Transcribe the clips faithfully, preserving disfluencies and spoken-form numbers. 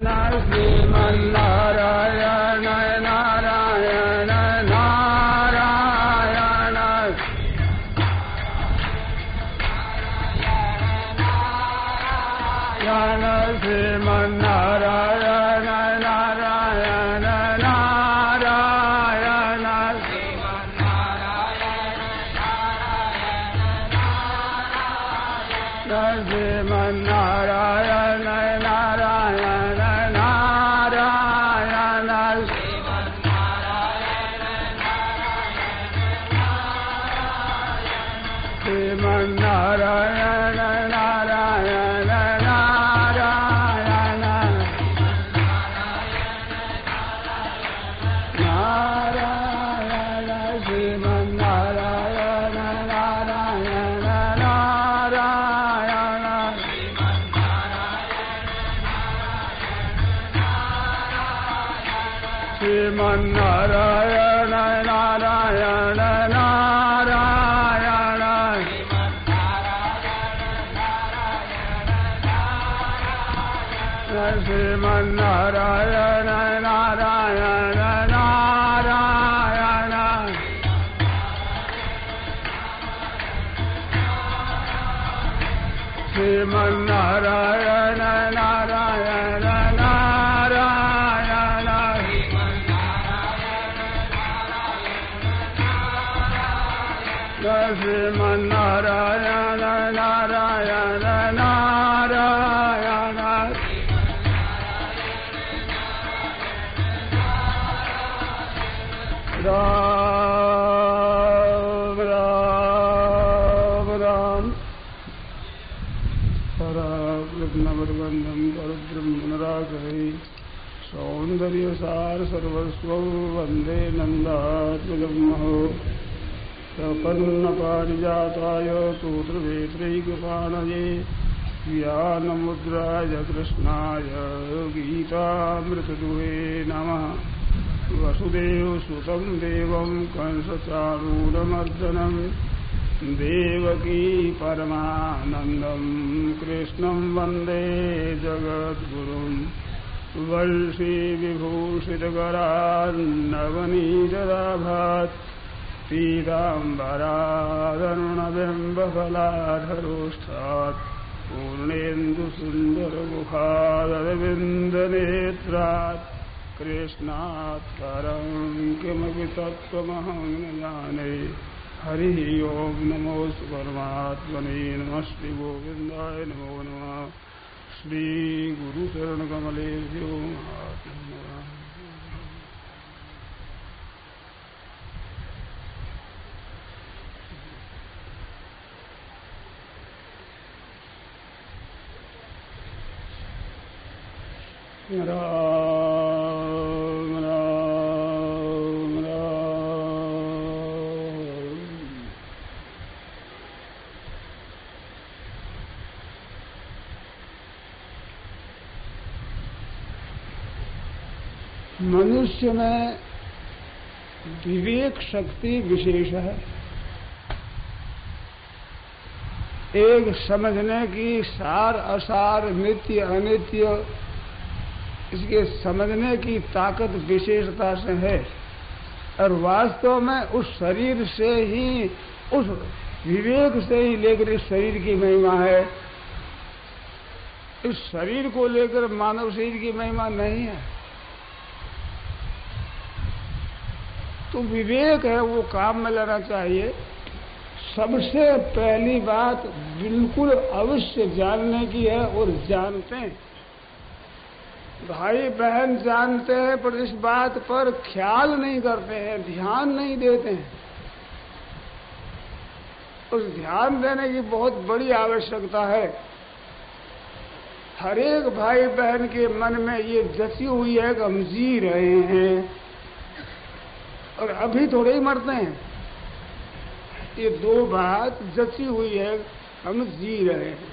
श्रीमन्नारायण नारायण नारायण नारायण श्रीमन्नारायण नारायण नारायण श्रीमन्नारायण नारायण श्रीमन्नारायण नारायण नारायण नारायण श्रीमन्नारायण नारायण नारायण श्रीमन्नारायण नारायण नारायण श्रीमन्नारायण नारायण नारायण श्रीमन्नारायण नारायण नारायण श्रीमन्नारायण नारायण नारायण राम राम राम पराब्रह्मवरवन्दं परब्रह्मनराकरे सौन्दर्यसार सर्वस्वं वन्दे नन्दात्मजमहो प्रपन्नपारिजाताय तोत्रवेत्रैकपाणये ज्ञानमुद्राय कृष्णाय गीतामृतदुहे नमः। वसुदेवसुतं देवं कंसचारूरमर्दनं देवकी परमानन्दं कृष्णं वन्दे जगद्गुरुं वंशीविभूषितकरान्नवनीतराभात् पीताम्बरादरुणबिम्बफलाधरोष्ठात् पूर्णेन्दुसुन्दरमुखादरविन्दनेत्रात् कृष्णात् परं किमपि तत्त्वमहं न जाने। हरिः ओं नमोऽस्तु परमात्मने नमः श्री गोविन्दाय नमो नमः। श्री गुरुचरणकमलेभ्यो नमः। राम राम राम मनुष्य में विवेक शक्ति विशेष है। एक समझने की सार असार नित्य अनित्य इसके समझने की ताकत विशेषता से है। और वास्तव में उस शरीर से ही उस विवेक से ही लेकर इस शरीर की महिमा है। इस शरीर को लेकर मानव शरीर की महिमा नहीं है। तो विवेक है वो काम में लेना चाहिए। सबसे पहली बात बिल्कुल अवश्य जानने की है और जानते हैं। भाई बहन जानते हैं पर इस बात पर ख्याल नहीं करते हैं, ध्यान नहीं देते हैं। उस ध्यान देने की बहुत बड़ी आवश्यकता है। हर एक भाई बहन के मन में ये जची हुई है कि हम जी रहे हैं और अभी थोड़े ही मरते हैं। ये दो बात जची हुई है, हम जी रहे हैं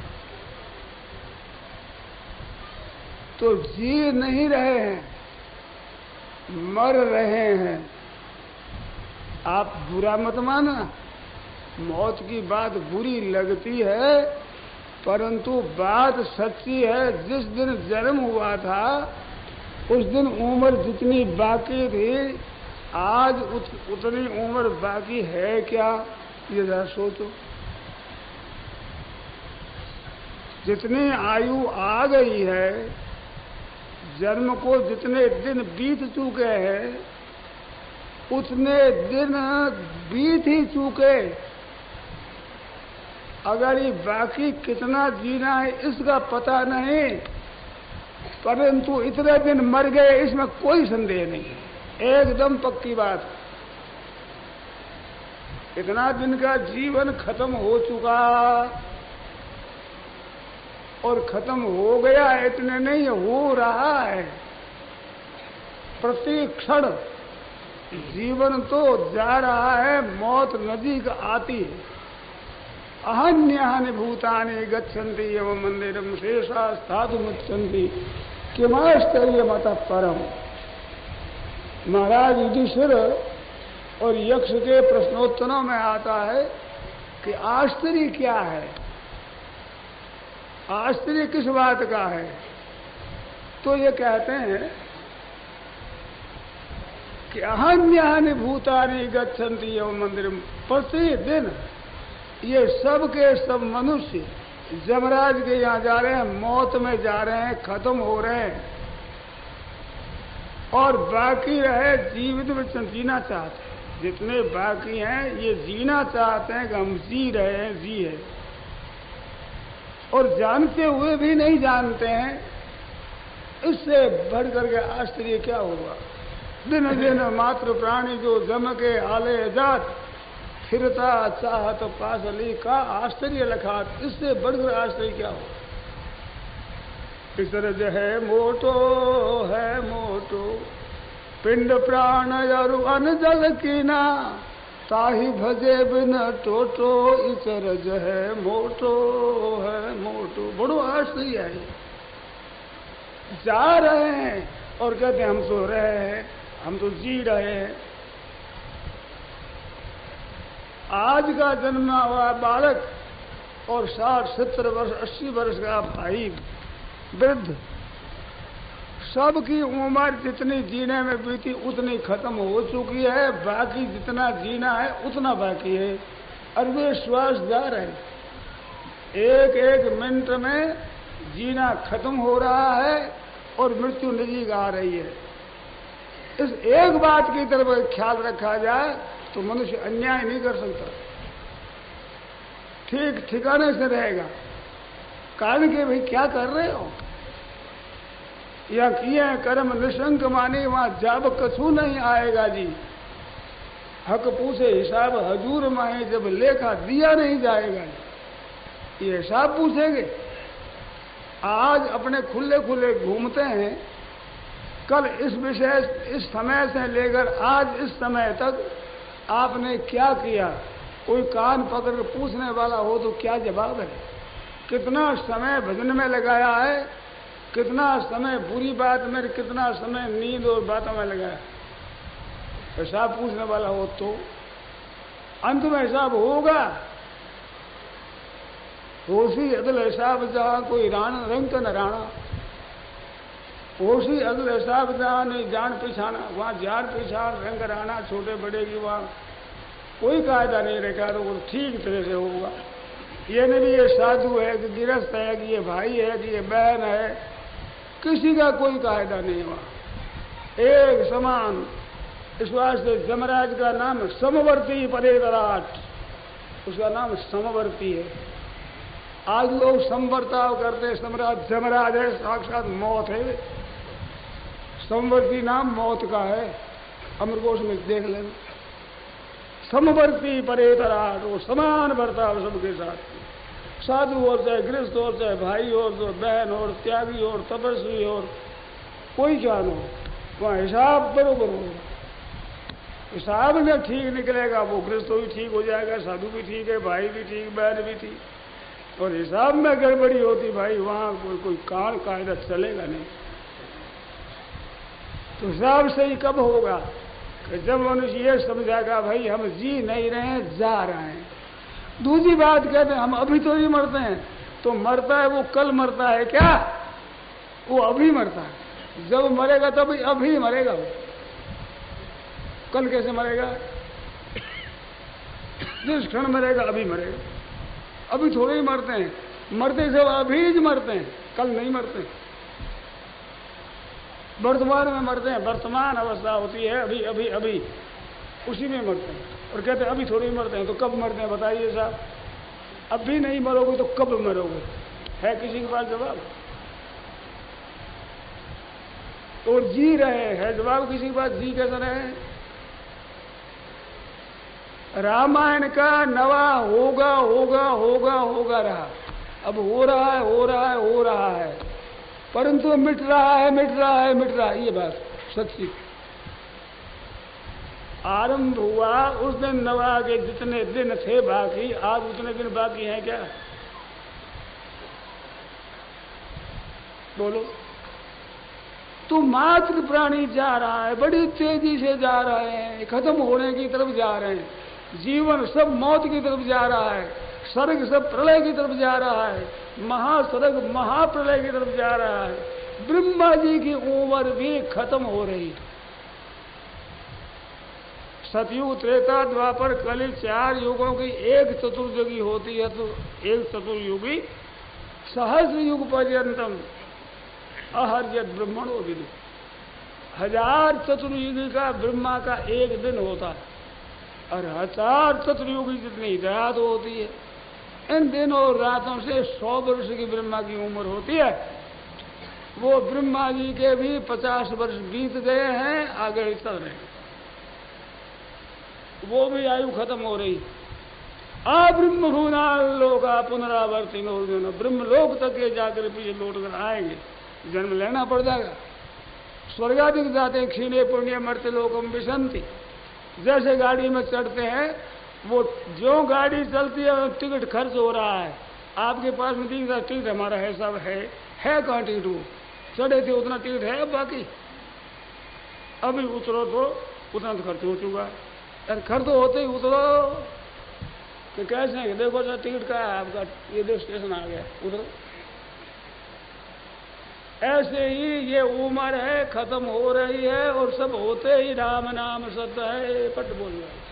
तो जी नहीं रहे हैं, मर रहे हैं। आप बुरा मत माना, मौत की बात बुरी लगती है परंतु बात सच्ची है, जिस दिन जन्म हुआ था उस दिन उम्र जितनी बाकी थी, आज उत, उतनी उम्र बाकी है क्या? ये जरा सोचो। जितनी आयु आ गई है, जन्म को जितने दिन बीत चुके हैं, उतने दिन बीत ही चुके। अगर ये बाकी कितना जीना है इसका पता नहीं, परंतु इतने दिन मर गए इसमें कोई संदेह नहीं है, एकदम पक्की बात। इतना दिन का जीवन खत्म हो चुका और खत्म हो गया, इतने नहीं हो रहा है। प्रति क्षण जीवन तो जा रहा है, मौत नजीक आती है। अहन्यानि भूतानि गच्छन्ति एवं मंदिरम शेषा स्थातु मुच्चन्ति किमाश्चर्य मतः परम। महाराज युधिष्ठिर और यक्ष के प्रश्नोत्तरों में आता है कि आश्चर्य क्या है, आश्चर्य किस बात का है? तो ये कहते हैं कि अहन्यानि भूतानि गच्छन्ति एवं मंदिरम। प्रतिदिन ये सब के सब मनुष्य यमराज के यहाँ जा रहे हैं, मौत में जा रहे हैं, खत्म हो रहे हैं, और बाकी रहे जीवित में जीना चाहते हैं। जितने बाकी हैं ये जीना चाहते हैं कि हम जी रहे हैं, जी है, और जानते हुए भी नहीं जानते हैं। इससे बढ़ करके आश्चर्य क्या होगा? दिन दिन मात्र प्राणी जो जम के आले जात फिरता चाहत पासली का आश्चर्य लखात। इससे बढ़कर आश्चर्य क्या हो? इसरज है मोटो है मोटो, पिंड प्राण अरु अन जल कीना, ताही भजे बिन टोटो। इसरज है मोटो है मोटो, बड़ो आश्चर्य है। जा रहे हैं और कहते हैं हम सो रहे हैं, हम तो जी रहे हैं। आज का जन्मा हुआ बालक और साठ सत्तर वर्ष अस्सी वर्ष का भाई वृद्ध, सबकी उम्र जितनी जीने में बीती उतनी खत्म हो चुकी है। बाकी जितना जीना है उतना बाकी है, और वे श्वास जा रहे हैं। एक एक मिनट में जीना खत्म हो रहा है और मृत्यु नजीक आ रही है। इस एक बात की तरफ ख्याल रखा जाए तो मनुष्य अन्याय नहीं कर सकता, ठीक ठिकाने से रहेगा। कारण के भाई क्या कर रहे हो, या किए कर्म निशंक माने, वहां जाब कछु नहीं आएगा जी। हक पूछे हिसाब हजूर माहे, जब लेखा दिया नहीं जाएगा जी। ये हिसाब पूछेंगे। आज अपने खुले खुले घूमते हैं, कल इस विषय इस समय से लेकर आज इस समय तक आपने क्या किया, कोई कान पकड़ कर पूछने वाला हो तो क्या जवाब है? कितना समय भजन में लगाया है, कितना समय बुरी बात में, कितना समय नींद और बातों में लगाया। हिसाब पूछने वाला हो तो अंत में हिसाब होगा। होशी अदल हिसाब जहां कोई राणा रंग न राणा, होशी अदल हिसाब जहां नहीं जान पिछाना, वहां जान पिछान रंग राणा छोटे बड़े की वहां कोई कायदा नहीं रखा तो वो ठीक तरह से होगा। ये नहीं ये साधु है कि गिरस्थ है कि ये भाई है कि ये बहन है, किसी का कोई कायदा नहीं हुआ, एक समान। इस वास्ते जमराज का नाम समवर्ती परे विराट, उसका नाम समवर्ती है। आज लोग समवर्ताव करते, सम्राट जमराज है, साक्षात मौत है। समवर्ती नाम मौत का है, अमरकोश में देख लेना। समवर्ती परे विराट, वो समान बर्ताव सबके साथ, साधु हो चाहे गृहस्थ हो चाहे भाई हो चाहे बहन हो, त्यागी हो तपस्वी हो, कोई जान हो, वहां हिसाब बरोबर हो। हिसाब में ठीक निकलेगा वो गृहस्थ भी ठीक हो जाएगा, साधु भी ठीक है, भाई भी ठीक, बहन भी ठीक। और हिसाब में गड़बड़ी होती भाई वहां कोई कोई कान कायदा चलेगा नहीं। तो हिसाब सही कब होगा कि जब मनुष्य ये समझाएगा भाई हम जी नहीं रहे हैं, जा रहे हैं। दूसरी बात कहते हैं हम अभी तो नहीं मरते हैं, तो मरता है वो कल मरता है क्या? वो अभी मरता है। जब मरेगा तब अभी मरेगा वो। कल कैसे मरेगा? जिस क्षण मरेगा अभी मरेगा। अभी थोड़े ही मरते हैं, मरते सब अभी ही मरते हैं, कल नहीं मरते। वर्तमान में मरते हैं, वर्तमान अवस्था होती है अभी अभी अभी, उसी में मरते हैं। और कहते हैं अभी थोड़ी ही मरते हैं, तो कब मरते हैं बताइए साहब? अभी नहीं मरोगे तो कब मरोगे? है किसी के पास जवाब? और जी रहे हैं जवाब किसी के पास? जी कैसे रहे? रामायण का नवा होगा होगा होगा होगा रहा, अब हो रहा है हो रहा है हो रहा है, परंतु मिट रहा है मिट रहा है मिट रहा है। ये बात सच्ची। आरंभ हुआ उस दिन नवा के जितने दिन थे बाकी, आज उतने दिन बाकी हैं क्या? बोलो। तो मात्र प्राणी जा रहा है, बड़ी तेजी से जा रहे हैं, खत्म होने की तरफ जा रहे हैं। जीवन सब मौत की तरफ जा रहा है, स्वर्ग सब प्रलय की तरफ जा रहा है, महास्वर्ग महाप्रलय की तरफ जा रहा है। ब्रह्मा जी की उम्र भी खत्म हो रही। सतयुग त्रेता द्वापर कलि चार युगों की एक चतुर्युगी होती है, तो एक चतुर्युगी सहस्र युग पर्यंतम अहर्यत ब्रह्मणो विदु। हजार चतुर्युगी का ब्रह्मा का एक दिन होता है, और हजार चतुर्युगी जितनी रात होती है। इन दिनों और रातों से सौ वर्ष की ब्रह्मा की उम्र होती है। वो ब्रह्मा जी के भी पचास वर्ष बीत गए हैं, आगे चल रहे हैं, वो भी आयु खत्म हो रही। आ ब्रह्म भुवना लोका पुनरावर्ती नो, ब्रह्म लोक तक ये जाकर पीछे लौट कर आएंगे, जन्म लेना पड़ जाएगा। स्वर्गाधिक जाते क्षीणे पुण्य मर्त्य लोकम विशंति। जैसे गाड़ी में चढ़ते हैं, वो जो गाड़ी चलती है टिकट खर्च हो रहा है, आपके पास में दिख रहा टिकट हमारा है, सब है, है कहाँ टिकट? वो चढ़े थे उतना टिकट है, अब बाकी अभी उतरो तो उतना तो खर्च हो चुका है। अरे खर्च तो होते ही उतरो कि कैसे है, देखो सर टिकट का है आपका, ये देख स्टेशन आ गया, उतरो। ऐसे ही ये उम्र है, खत्म हो रही है, और सब होते ही राम नाम सत्य है पट बोल रहा है।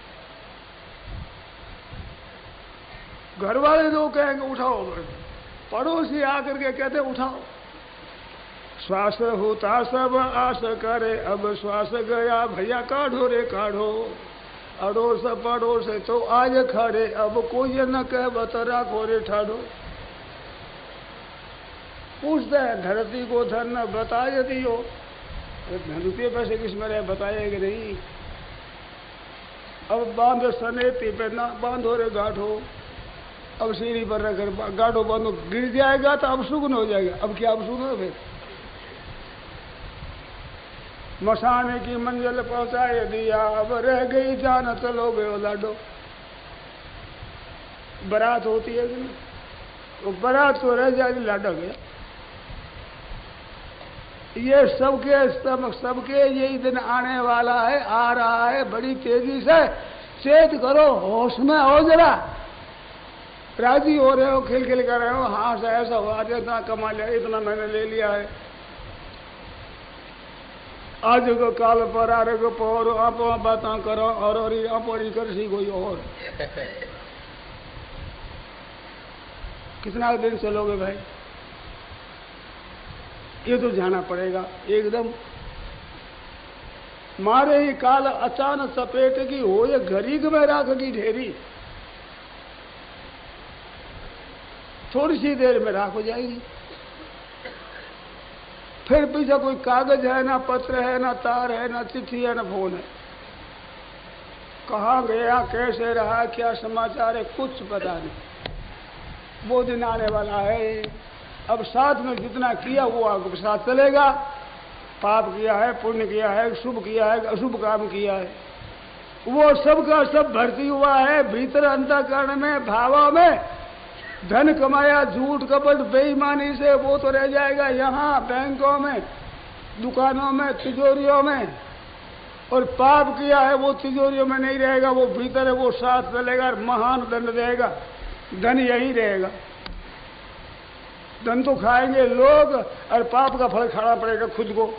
घर वाले लोग कहेंगे उठाओ, पड़ोसी आकर के कहते उठाओ। श्वास होता सब आस करे, अब श्वास गया भैया काढ़ो रे काढ़ो। अड़ोस पड़ोस तो आज खड़े, अब कोई न कह बता राखो रे ठाढ़ो। पूछते हैं धरती को धन बता यदि हो, धन रुपये पैसे किसमें रहे बताएगा नहीं। अब बांध सनेती पे ना बांधो रे गाढ़ो, अब सीढ़ी पर रखकर गाढ़ो बांधो, गिर जाएगा तो अब सुगन हो जाएगा। अब क्या अब सुगन फिर? मसाने की मंजिल पहुंचाए दिया, अब रह गई जान चलो गयो लाडो। बारात होती है कि नहीं, वो बारात तो रह जाएगी, लाडा गया। ये सबके सब सबके यही दिन आने वाला है, आ रहा है बड़ी तेजी से। चेत करो, होश में हो जरा। राजी हो रहे हो, खिल खिल कर रहे हो, हाँ से ऐसा हुआ, इतना कमा लिया, इतना मैंने ले लिया है, आज को काल पर आ रहे पोर आप बातें करो और आप कर सी कोई और। कितना दिन चलोगे भाई? ये तो जाना पड़ेगा एकदम। मारे ही काल अचानक सपेट की हो, ये घरीक में राख की ढेरी, थोड़ी सी देर में राख हो जाएगी। फिर पीछे कोई कागज है ना, पत्र है ना, तार है ना, चिट्ठी है ना, फोन है। कहाँ गया, कैसे रहा, क्या समाचार है, कुछ पता नहीं। वो दिन आने वाला है। अब साथ में जितना किया वो आपके साथ चलेगा। पाप किया है, पुण्य किया है, शुभ किया है, अशुभ काम किया है, वो सब का सब भर्ती हुआ है भीतर अंतःकरण में, भावों में। धन कमाया झूठ कपट बेईमानी से, वो तो रह जाएगा यहाँ बैंकों में, दुकानों में, तिजोरियों में। और पाप किया है वो तिजोरियों में नहीं रहेगा, वो भीतर है, वो साथ चलेगा, महान दंड देगा, धन यही रहेगा। धन तो खाएंगे लोग और पाप का फल खाना पड़ेगा खुद को।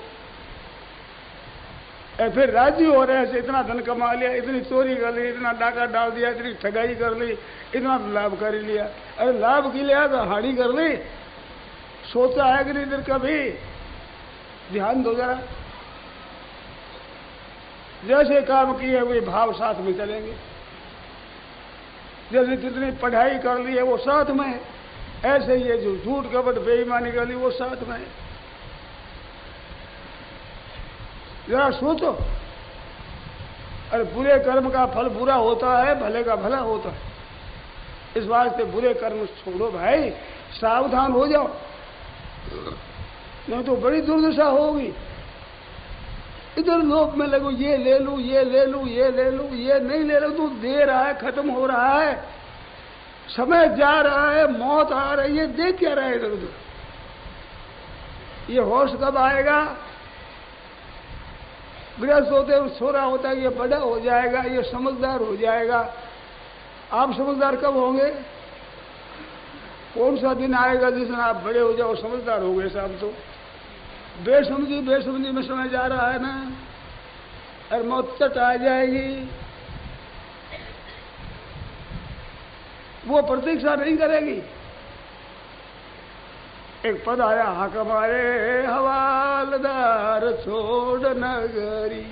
और फिर राजी हो रहे हैं, इतना धन कमा लिया, इतनी चोरी कर ली, इतना डाका डाल दिया, इतनी ठगाई कर ली, इतना लाभ कर लिया। अरे लाभ की लिया तो हानि कर ली। सोचा है कि नहीं इधर कभी? ध्यान दो जरा। जैसे काम किए वे भाव साथ में चलेंगे। जैसे जितनी पढ़ाई कर ली है वो साथ में है, ऐसे ये जो झूठ कपट बेईमानी कर ली वो साथ में है। जरा सोचो। अरे बुरे कर्म का फल बुरा होता है, भले का भला होता है। इस वास्ते बुरे कर्म छोड़ो भाई, सावधान हो जाओ, नहीं तो बड़ी दुर्दशा होगी। इधर लोक में लगो, ये ले लूं, ये ले लूं, ये ले लूं, ये नहीं ले लूं, तो दे रहा है, खत्म हो रहा है, समय जा रहा है, मौत आ रही है, देख क्या रहा है इधर उधर? ये होश कब आएगा? गृहस्थ होते हैं, सो रहा होता है, ये बड़ा हो जाएगा, ये समझदार हो जाएगा। आप समझदार कब होंगे? कौन सा दिन आएगा जिस दिन आप बड़े हो जाओ, समझदार हो गए साहब? तो बेसमझी बेसमझी में समय जा रहा है ना, और मौत चट आ जाएगी। वो प्रतीक्षा नहीं करेगी। एक पद आया, हाक मारे हवालदार छोड़ नगरी,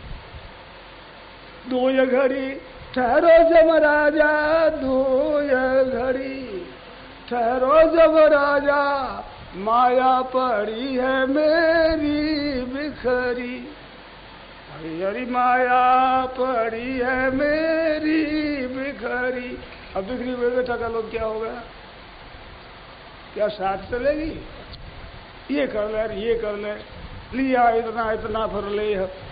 दो ये घड़ी ठहरो जब राजा, दो ये घड़ी ठहरो जब राजा, माया पड़ी है मेरी बिखरी, हरी हरी माया पड़ी है मेरी बिखरी। अब बिखरी हुए बेटा का लोग क्या होगा? क्या साथ चलेगी? ये कर ले, ये कर ले, लिया इतना इतना फिर ले,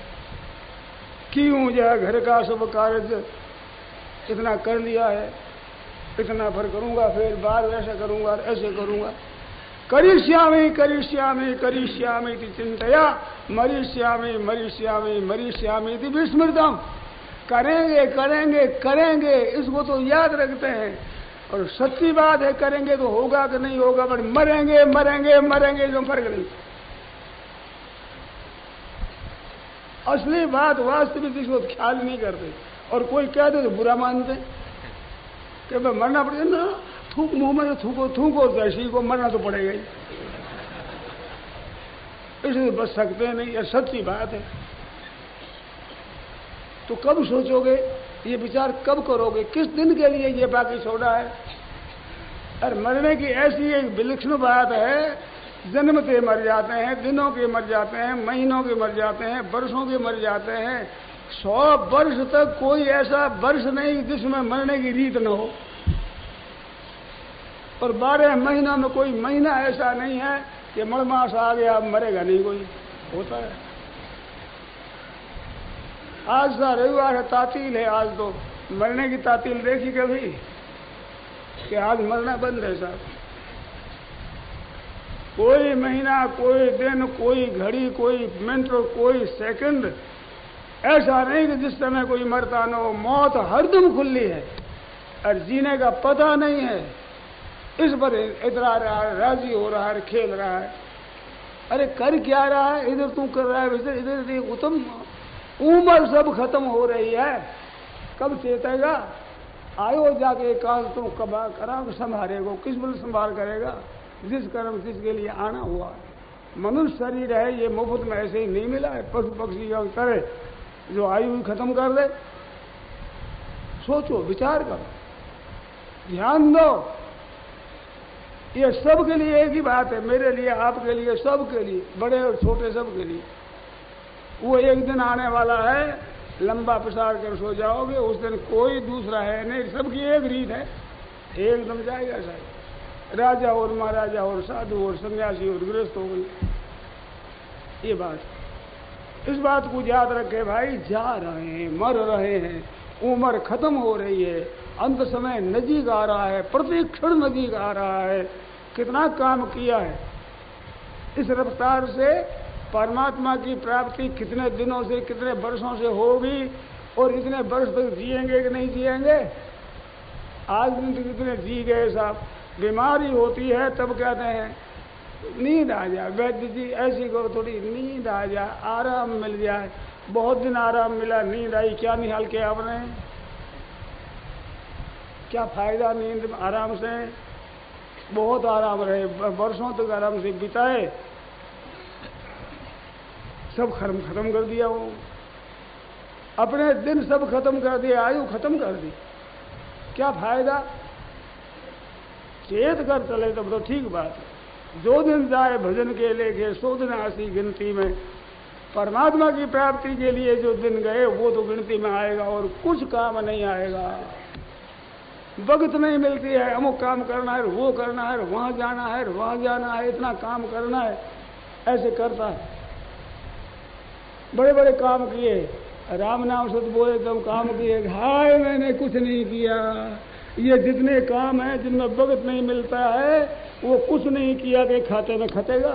क्यों जा घर का सब कार्य इतना कर लिया है, इतना फिर करूंगा, फिर बाद ऐसे करूंगा, ऐसे करूंगा। करिष्यामि करिष्यामि करिष्यामि इति चिंतया मरिष्यामि मरिष्यामि मरिष्यामि इति विस्मृतम। करेंगे करेंगे करेंगे, इसको तो याद रखते हैं, और सच्ची बात है करेंगे तो होगा कि नहीं होगा, पर मरेंगे मरेंगे मरेंगे जो फर्क नहीं। असली बात वास्तविक इसको ख्याल नहीं करते, और कोई कहते तो बुरा मानते कि मैं मरना पड़ेगा ना, थूक मुंह में थूको थूको, जैसी को मरना तो पड़ेगा ही, इससे बच सकते नहीं। यह सच्ची बात है। तो कब सोचोगे, ये विचार कब करोगे, किस दिन के लिए ये बाकी छोड़ा है? और मरने की ऐसी एक विलक्षण बात है, जन्मते मर जाते हैं, दिनों के मर जाते हैं, महीनों के मर जाते हैं, वर्षों के मर जाते हैं। सौ वर्ष तक कोई ऐसा वर्ष नहीं जिसमें मरने की रीत न हो, और बारह महीना में कोई महीना ऐसा नहीं है कि मड़मास आ गया मरेगा नहीं कोई, होता है। आज सा रविवार है, तातील है, आज तो मरने की तातील देखी कभी कि आज मरना बंद है साहब? कोई महीना, कोई दिन, कोई घड़ी, कोई मिनट और कोई सेकंड ऐसा नहीं कि जिस समय कोई मरता न हो। मौत हरदम खुली है और जीने का पता नहीं है। इस पर इतरा रहा है, राजी हो रहा है, खेल रहा है। अरे कर क्या रहा है? इधर तू कर रहा है, वैसे इधर उत्तम उम्र सब खत्म हो रही है, कब चेतेगा? आयो जाके काल तुम कब करा संभालेगो, किस बल संभाल करेगा? जिस कर्म जिसके लिए आना हुआ। मनुष्य शरीर है, ये मुफ्त में ऐसे ही नहीं मिला है। पशु पक्षी का करे जो आयु खत्म कर दे। सोचो, विचार करो, ध्यान दो। ये सबके लिए एक ही बात है, मेरे लिए, आपके लिए, सबके लिए, बड़े और छोटे सबके लिए। वो एक दिन आने वाला है, लंबा प्रसार कर सो जाओगे, उस दिन कोई दूसरा है नहीं, सबकी एक रीत है, एकदम जाएगा साहब। राजा और महाराजा और साधु और सन्यासी और गृहस्थ हो गए। ये बात, इस बात को याद रखे भाई। जा रहे हैं, मर रहे हैं, उम्र खत्म हो रही है, अंत समय नजीक आ रहा है, प्रति क्षण नजीक आ रहा है। कितना काम किया है, इस रफ्तार से परमात्मा की प्राप्ति कितने दिनों से, कितने वर्षों से होगी, और इतने वर्ष तक जिएंगे कि नहीं जिएंगे? आज दिन तो कितने जी गए साहब, बीमारी होती है तब कहते हैं नींद आ जाए, वैद्य जी ऐसी करो थोड़ी नींद आ जाए, आराम मिल जाए। बहुत दिन आराम मिला, नींद आई, क्या निकाल के आपने? क्या फायदा नींद आराम से? बहुत आराम रहे, वर्षों तक आराम से बिताए, सब खत्म खत्म कर दिया। वो अपने दिन सब खत्म कर दिए, आयु खत्म कर दी, क्या फायदा? चेत कर चले तब तो ठीक बात है। जो दिन जाए भजन के लेके सौ दिन आसी गिनती में, परमात्मा की प्राप्ति के लिए जो दिन गए वो तो गिनती में आएगा और कुछ काम नहीं आएगा। वक्त नहीं मिलती है, अमुक काम करना है, वो करना है, वहां जाना है, वहां जाना है, इतना काम करना है, ऐसे करता है। बड़े बड़े काम किए, राम नाम सत बोले तब काम किए, हाय मैंने कुछ नहीं किया। ये जितने काम हैं जिनमें वक्त नहीं मिलता है वो कुछ नहीं किया के खाते में खतेगा।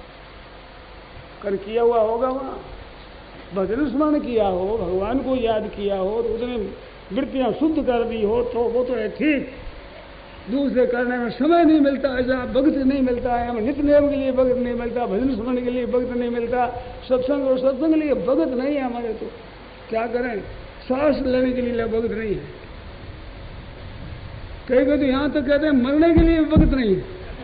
कर किया हुआ होगा वहां, भजन स्मरण किया हो, भगवान को याद किया हो, तो उसने वृत्तियां शुद्ध कर दी हो तो वो तो है ठीक। दूसरे करने में समय नहीं मिलता, ऐसा वक्त नहीं मिलता है, हमें नित्य नियम के लिए वक्त नहीं मिलता, भजन स्मरण के लिए वक्त नहीं मिलता, सत्संग और सत्संग के लिए वक्त नहीं है हमारे। तो क्या करें, सांस लेने के लिए वक्त नहीं है। कई कई तो यहां तक कहते हैं मरने के लिए वक्त नहीं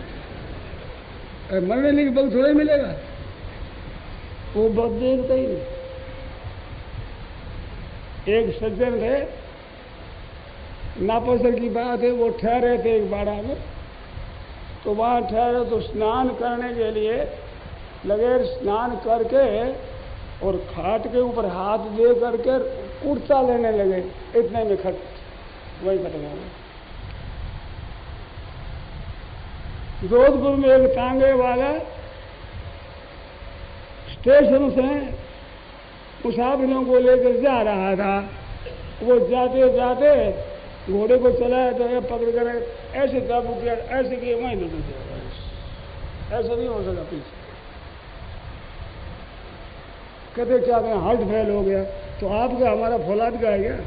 है। मरने के लिए वक्त थोड़ा ही मिलेगा, वो वक्त देखता ही नहीं। एक सज्जन थे, नापसर की बात है, वो ठहरे थे एक बाड़ा में, तो वहां ठहरे तो स्नान करने के लिए लगे, स्नान करके और खाट के ऊपर हाथ दे करके कुर्ता लेने लगे, इतने में खट वही खत्म हो गया। जोधपुर में एक तांगे वाला स्टेशन से मुसाफिरों को लेकर जा रहा था। वो जाते जाते घोड़े को चलाया तो ये पकड़ कर ऐसे काबू किया, ऐसे किए वहीं लुट गया। ऐसा नहीं हो सका पीछे। कहते क्या कहें, हार्ट फेल हो गया। तो आपका हमारा फौलाद का है क्या?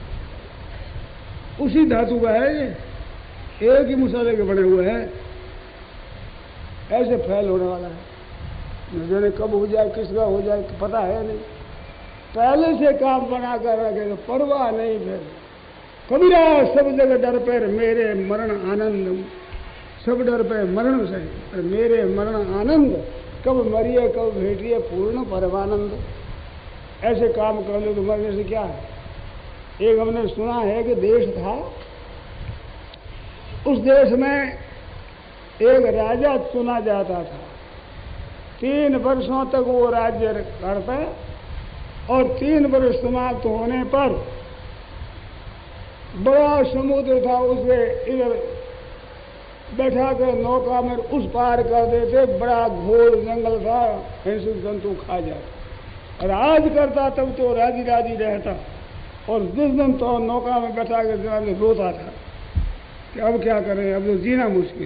उसी धातु का है ये, एक ही मसाले के बने हुए हैं, ऐसे फेल होने वाला है। न जाने कब हो जाए, किसका हो जाए पता है नहीं। पहले से काम बना कर रखे तो परवाह नहीं। फिर कबीरा सब जगह डर पर मेरे मरण आनंद, सब डर पे मरण से और मेरे मरण आनंद, कब मरिए कब भेटिए पूर्ण परमानंद। ऐसे काम कर लो तो मरने से क्या है। एक हमने सुना है कि देश था, उस देश में एक राजा चुना जाता था। तीन वर्षों तक वो राज्य करता और तीन वर्ष समाप्त होने पर बड़ा समुद्र था, उसे इधर बैठा कर नौका में उस पार कर देते। बड़ा घोर जंगल था, हिंसक जंतु खा जाता। राज करता तब तो राजी राजी रहता, और जिस दिन तो नौका में बैठा कर जनाब रोता था कि अब क्या करें, अब तो जीना मुश्किल।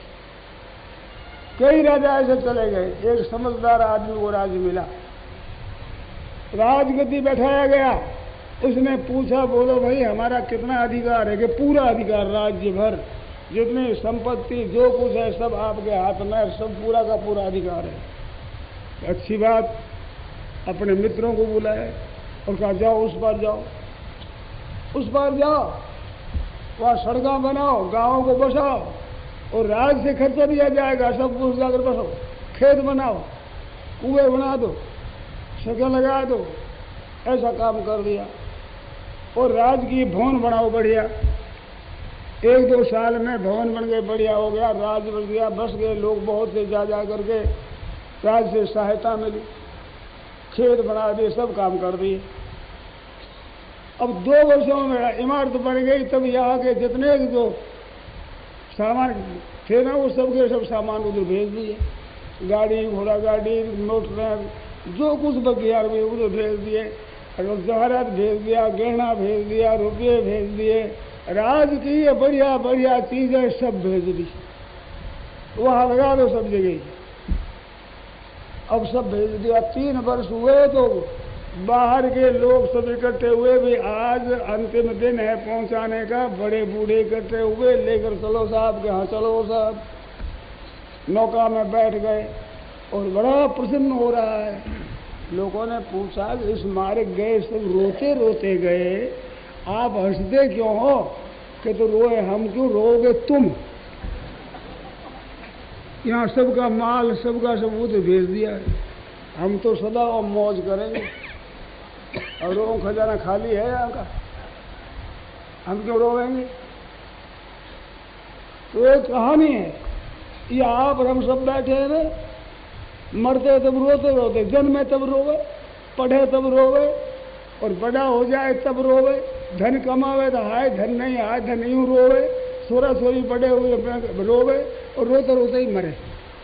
कई राजा ऐसे चले गए। एक समझदार आदमी को राज मिला, राजगद्दी बैठाया गया। उसने पूछा, बोलो भाई हमारा कितना अधिकार है? कि पूरा अधिकार, राज्य भर जितनी संपत्ति जो कुछ है सब आपके हाथ में, सब पूरा का पूरा अधिकार है। अच्छी बात। अपने मित्रों को बुलाए और कहा जाओ उस पार जाओ, उस पार जाओ, वहां सड़कें बनाओ, गांवों को बसाओ और राज से खर्चा दिया जाएगा, सब कुछ जाकर बसो, खेत बनाओ, कुएं बना दो, सड़कें लगा दो। ऐसा काम कर दिया और राज की भवन बनाओ बढ़िया। एक दो साल में भवन बन गए, बढ़िया हो गया, राज बन गया, बस गए लोग बहुत से, जा जा करके राज से सहायता मिली, खेत बना दिए, सब काम कर दिए। अब दो वर्षों में इमारत बन गई, तब यहाँ के जितने जो सामान थे ना वो सब के सब सामान उधर भेज दिए। गाड़ी घोड़ा गाड़ी मोटर जो कुछ बगियार में उधर भेज दिए, जवाहरात भेज दिया, गहना भेज दिया, रुपये भेज दिए, राज की ये बढ़िया बढ़िया चीजें सब भेज दी। वहां लगा दो सब जगह। अब सब भेज दिया। तीन वर्ष हुए तो बाहर के लोग सब इकट्ठे हुए भी, आज अंतिम दिन है पहुंचाने का, बड़े बूढ़े इकट्ठे हुए, लेकर चलो साहब के यहाँ चलो साहब। नौका में बैठ गए और बड़ा प्रसन्न हो रहा है। लोगों ने पूछा कि इस मार्ग गए सब रोते रोते गए, आप हंसते क्यों हो? कि तो रोए हम क्यों, रोगे तुम। यहाँ सबका माल सबका सबूत भेज दिया है, हम तो सदा और मौज करेंगे और रोगों खजाना खाली है यहाँ का, हम क्यों रोवेंगे? तो एक कहानी है, ये आप और हम सब बैठे हैं ना, मरते तब रोते रोते, जन्मे तब रोवे, पढ़े तब रोवे, और बड़ा हो जाए तब रोवे, धन कमावे तो हाय धन नहीं, हाय धन यूं रोवे, सोरा सोरी बड़े हुए रोवे और रोते रोते ही मरे।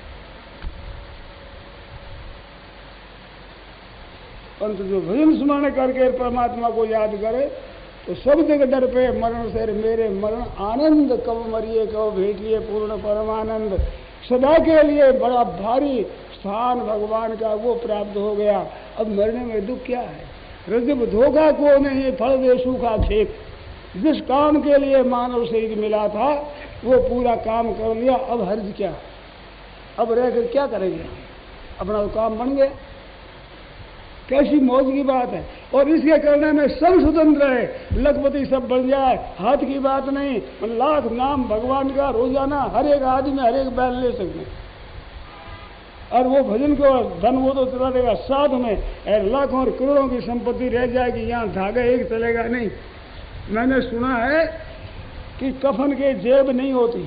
परंतु जो भजन स्मरण करके परमात्मा को याद करे तो सब जगह डर पे मरण से मेरे मरण आनंद, कब मरिए कब भेटिए पूर्ण परमानंद। सदा के लिए बड़ा भारी स्थान भगवान का वो प्राप्त हो गया। अब मरने में दुख क्या है? रजब धोखा को नहीं, फल दे सूखा खेत। जिस काम के लिए मानव शरीर मिला था वो पूरा काम कर लिया, अब हर्ज क्या? अब रहकर क्या करेंगे? अपना तो काम बन गया। कैसी मौज की बात है। और इसके करने में सब स्वतंत्र है, लखपति सब बन जाए, हाथ की बात नहीं। लाख नाम भगवान का रोजाना हर एक आदमी हर एक बैल ले सकते हैं। और वो भजन को धन वो तो चला देगा साथ में, लाखों और करोड़ों की संपत्ति रह जाएगी, यहाँ धागा एक चलेगा नहीं। मैंने सुना है कि कफन के जेब नहीं होती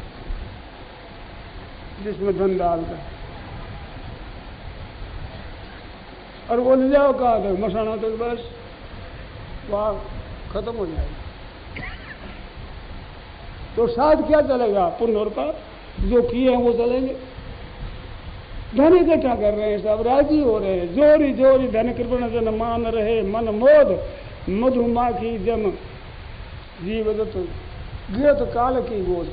जिसमें धन डालकर, और वो ले जाओ कहा तक, मसाना तक, बस वहां खत्म हो जाएगी। तो साथ क्या चलेगा? पुण्य और पाप जो किए हैं वो चलेंगे। धन इकट्ठा कर रहे हैं, सब राजी हो रहे हैं, जोरी जोरी धन कृपण जन मान रहे, मन मोद मधुमाखी जम जीवदत्त गिरत काल की गोद।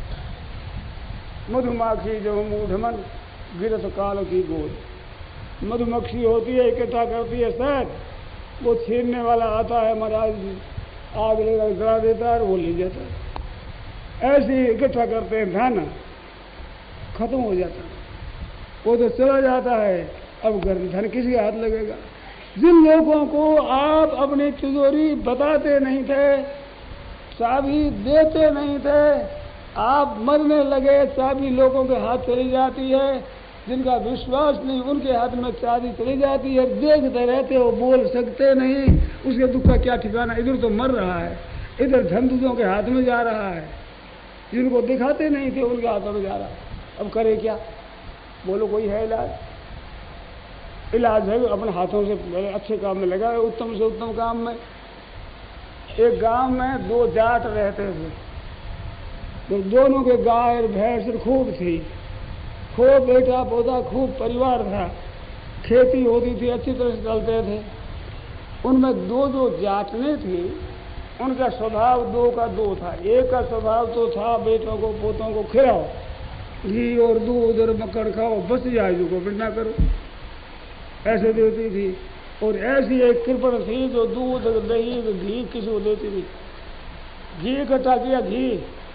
मधुमाखी जब मूढ़ मन गिरत काल की गोद। मधुमक्खी होती है, इकट्ठा करती है शहद, वो छीनने वाला आता है, महाराज आग लेकर जला देता है और वो ले जाता है। ऐसे इकट्ठा करते हैं, धन खत्म हो जाता है, वो तो चला जाता है। अब धन किसी हाथ लगेगा? जिन लोगों को आप अपनी तिजोरी बताते नहीं थे, चाबी देते नहीं थे, आप मरने लगे, चाबी लोगों के हाथ चली जाती है। जिनका विश्वास नहीं उनके हाथ में चाबी चली जाती है, देखते रहते हो, बोल सकते नहीं, उसके दुख का क्या ठिकाना। इधर तो मर रहा है, इधर धन दूसरों के हाथ में जा रहा है, जिनको दिखाते नहीं थे उनके हाथों में जा रहा है। अब करे क्या? बोलो कोई है इलाज? इलाज है अपने हाथों से अच्छे काम में लगा, उत्तम से उत्तम काम में। एक गांव में दो जाट रहते थे, तो दोनों के गाय और भैंस खूब थी, खूब बेटा पोता, खूब परिवार था, खेती होती थी, अच्छी तरह से चलते थे। उनमें दो जो जाटने थी उनका स्वभाव दो का दो था। एक का स्वभाव तो था बेटों को पोतों को खिलाओ, घी और दूध और मक्खन खाओ, बस जाए जो को ना करो, ऐसे देती थी। और ऐसी एक कृपण थी जो दूध दही घी किसी को देती थी। घी इकट्ठा किया, घी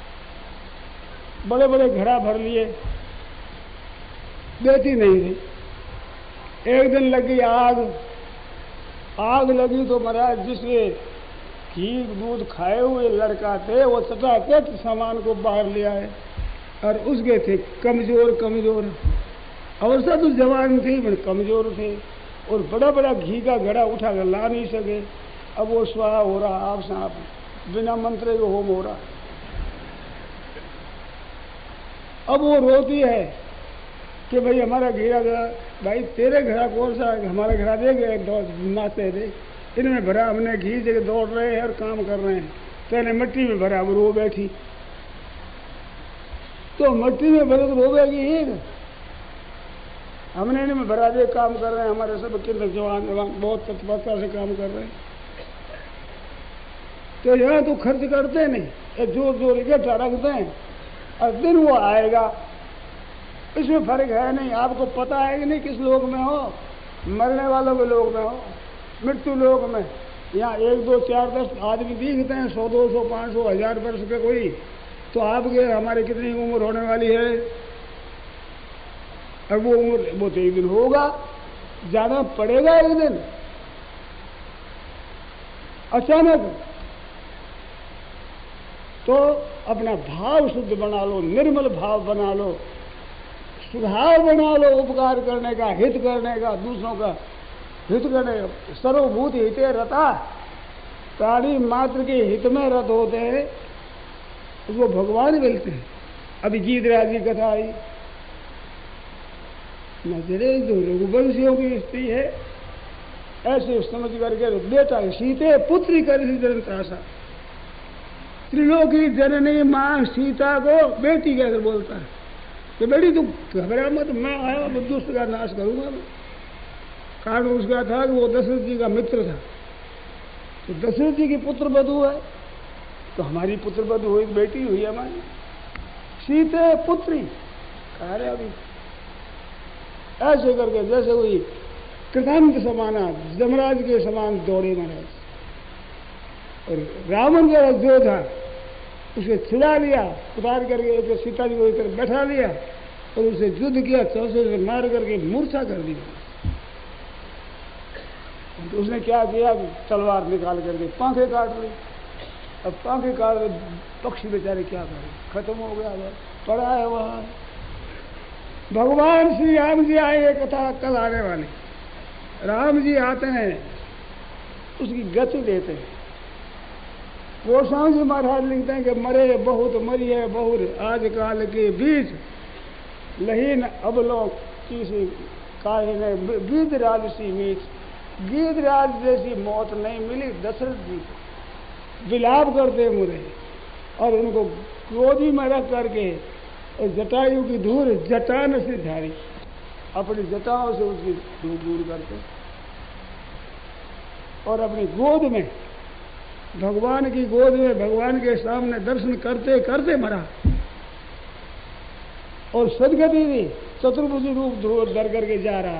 बड़े बड़े घड़ा भर लिए, देती नहीं थी। एक दिन लगी आग, आग लगी तो महाराज जिसके घी दूध खाए हुए लड़का थे वो चटाचट सामान को बाहर ले आए, और उसके थे कमजोर कमजोर अवस्था तो जवान थी पर कमजोर थे, और बड़ा बड़ा घी का घड़ा उठा कर ला नहीं सके। अब वो स्वाहा हो रहा, आप सांप बिना मंत्र के होम हो रहा। अब वो रोती है कि भाई हमारा घेरा गया, भाई तेरे घड़ा कौन सा है, हमारा घड़ा दे गए, नाते थे, इनमें भरा हमने घी जगह दौड़ रहे हैं और काम कर रहे हैं, पहले मिट्टी में भरा, वो रो बैठी। तो मिट्टी में भरे तो रोवेगी ही, हमने इनमें भरा दे काम कर रहे हैं, हमारे सब कितने जवान जवान बहुत तत्परता से काम कर रहे हैं। तो यहाँ तो खर्च करते नहीं, जोर जोर इकट्ठा रखते हैं, और दिन वो आएगा, इसमें फर्क है नहीं। आपको पता है कि नहीं किस लोग में हो? मरने वालों के लोग में हो। मृत्यु लोक में यहाँ एक दो चार दस आदमी दिखते हैं, सौ दो सौ पाँच सौ हजार वर्ष के कोई, तो आपके हमारे कितनी उम्र होने वाली है? अब वो उम्र वो तो एक दिन होगा, जाना पड़ेगा एक दिन अचानक। तो अपना भाव शुद्ध बना लो, निर्मल भाव बना लो, सुधार बना लो, उपकार करने का, हित करने का, दूसरों का हित करने का। सर्वभूत हिते रता, प्राणी मात्र के हित में रत होते हैं, उसको भगवान मिलते हैं। अभी गीतराज की कथा आई, नजरे जो रघुवंशियों की स्त्री है, ऐसे समझ करके बेटा सीते पुत्री कर त्रासा, त्रिलोकी जननी मां सीता को बेटी कहकर बोलता है कि बेटी तू घबरा मत, मैं आया दुष्ट का नाश करूंगा। कारण उसका था कि वो दशरथ जी का मित्र था, तो दशरथ जी की पुत्र वधू है, तो हमारी पुत्र वधू हुई, बेटी हुई हमारी सीते पुत्री। कह रहे अभी ऐसे करके जैसे हुई कृतांत समाना, जमराज के समान दौड़े महाराज। और रावण का जो था उसे छिड़ा लिया, उतार करके सीता जी को इधर बैठा लिया और उसे युद्ध किया, चौसे से मार करके मूर्छा कर दिया। तो उसने क्या किया, तलवार निकाल करके पांखें काट ली। अब पांखें काट ली, पक्षी बेचारे क्या करें, खत्म हो गया, पड़ा है वहां। भगवान श्री राम जी आए, ये कथा कल आने वाली। राम जी आते हैं, उसकी गति देते हैं। गोस्वामी जी महाराज लिखते हैं कि मरे बहुत मरिए बहुर आज काल के बीच, लहीन अबलोक किसी काहे ने गीधराज सी मीच। गीधराज जैसी मौत नहीं मिली दशरथ जी को, विलाप करते मुरे और उनको क्रोधी में रख करके जटायु की धूल जटान से झाड़ी, अपनी जटाओं से उसकी धूल दूर करते और अपनी गोद में, भगवान की गोद में, भगवान के सामने दर्शन करते करते मरा। और सदगति भी चतुर्भुजी रूप धोर धर करके जा रहा।